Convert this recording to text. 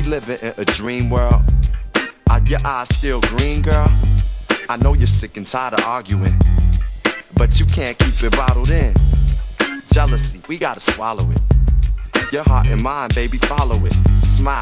living in a dream world. Are your eyes still green, girl? I know you're sick and tired of arguing, but you can't keep it bottled in. Jealousy, we gotta swallow it. Your heart and mind, baby, follow it.